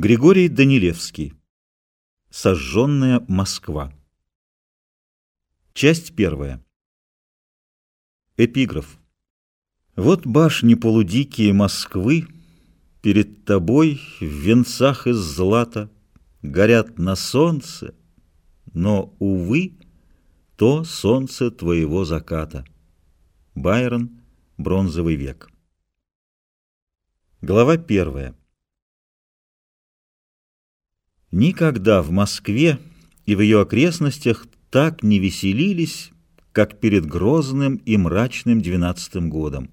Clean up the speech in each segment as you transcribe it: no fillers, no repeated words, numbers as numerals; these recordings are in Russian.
Григорий Данилевский. Сожженная Москва. Часть первая. Эпиграф. Вот башни полудикие Москвы перед тобой в венцах из злата горят на солнце, но, увы, то солнце твоего заката. Байрон. Бронзовый век. Глава первая. Никогда в Москве и в ее окрестностях так не веселились, как перед грозным и мрачным 12-м годом.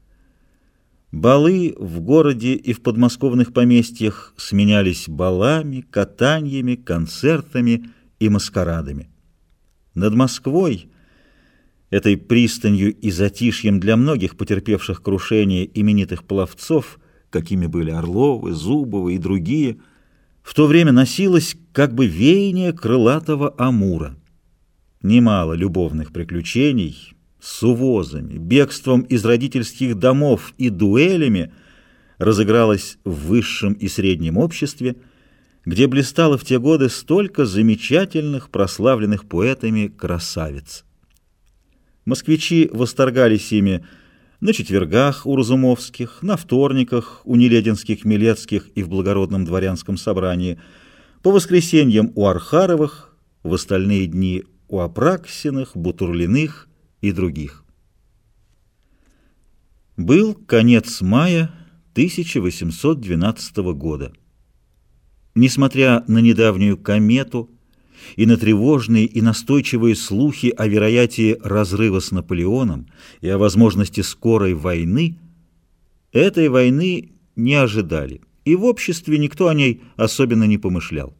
Балы в городе и в подмосковных поместьях сменялись балами, катаньями, концертами и маскарадами. Над Москвой, этой пристанью и затишьем для многих потерпевших крушение именитых пловцов, какими были Орловы, Зубовы и другие, в то время носилось как бы веяние крылатого Амура. Немало любовных приключений с увозами, бегством из родительских домов и дуэлями разыгралось в высшем и среднем обществе, где блистало в те годы столько замечательных, прославленных поэтами красавиц. Москвичи восторгались ими на четвергах у Разумовских, на вторниках у Нелединских, Милецких и в благородном дворянском собрании, по воскресеньям у Архаровых, в остальные дни у Апраксиных, Бутурлиных и других. Был конец мая 1812 года. Несмотря на недавнюю комету и на тревожные и настойчивые слухи о вероятии разрыва с Наполеоном и о возможности скорой войны, этой войны не ожидали, и в обществе никто о ней особенно не помышлял.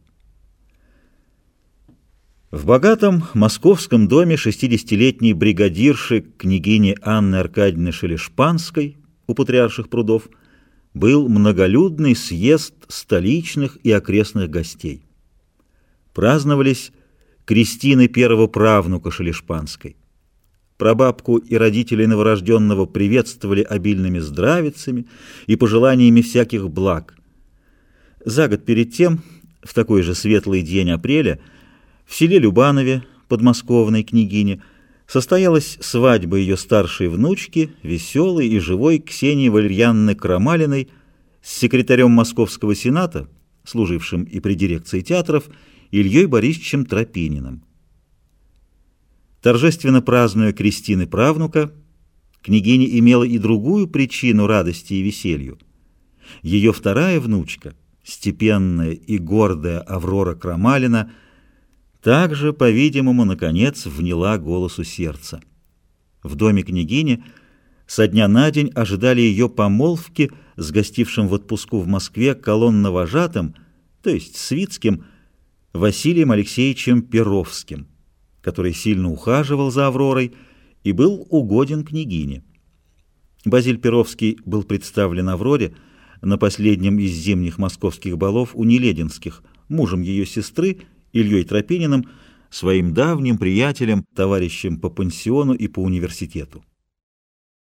В богатом московском доме 60-летней бригадирши княгини Анны Аркадьевны Шелешпанской у Патриарших прудов был многолюдный съезд столичных и окрестных гостей. Праздновались крестины первого правнука Шелешпанской. Прабабку и родителей новорожденного приветствовали обильными здравицами и пожеланиями всяких благ. За год перед тем, в такой же светлый день апреля, в селе Любанове, подмосковной княгине, состоялась свадьба ее старшей внучки, веселой и живой Ксении Валерьяновны Крамалиной, с секретарем Московского сената, служившим и при дирекции театров, Ильей Борисовичем Тропининым. Торжественно празднуя крестины правнука, княгиня имела и другую причину радости и веселью. Ее вторая внучка, степенная и гордая Аврора Крамалина, также, по-видимому, наконец вняла голосу сердца. В доме княгини со дня на день ожидали ее помолвки с гостившим в отпуску в Москве колонновожатым, то есть Свицким, Василием Алексеевичем Перовским, который сильно ухаживал за Авророй и был угоден княгине. Базиль Перовский был представлен Авроре на последнем из зимних московских балов у Нелединских, мужем ее сестры, Ильей Тропининым, своим давним приятелем, товарищем по пансиону и по университету.